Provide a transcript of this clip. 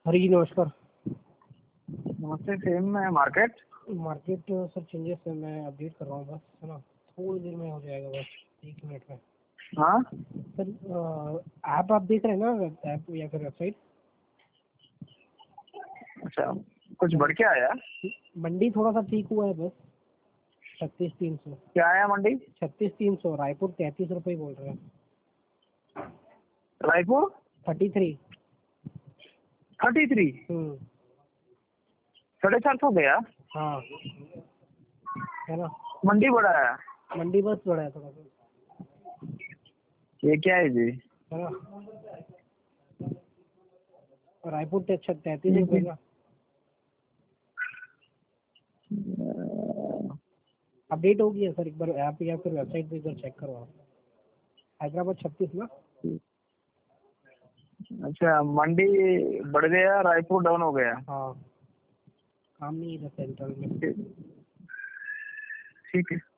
हरी जी नमस्कार। नमस्ते। सेम में मार्केट मार्केट सर चेंजेस है, मैं अपडेट कर रहा हूँ बस, है ना, थोड़ी देर में हो जाएगा, बस 1 मिनट में। हाँ सर ऐप आप देख रहे हैं ना, ऐप या फिर वेबसाइट? अच्छा, कुछ बढ़ के आया? मंडी थोड़ा सा ठीक हुआ है बस, 36,300। क्या आया मंडी? 36,300। रायपुर 33 रुपये बोल रहे हैं। रायपुर 33। 33। 450 गया। हाँ, है ना। मंडी बढ़ा है? मंडी बस बढ़ा है थोड़ा सा, ये क्या है जी? है ना। रायपुर 33 रुपये का अपडेट हो गया सर। एक बार ऐप या फिर वेबसाइट पे इधर चेक करो आप। हैदराबाद 36 ना। अच्छा, मंडी बढ़ गया, रायपुर डाउन हो गया। हाँ, काम नहीं है इधर सेंट्रल में। ठीक है।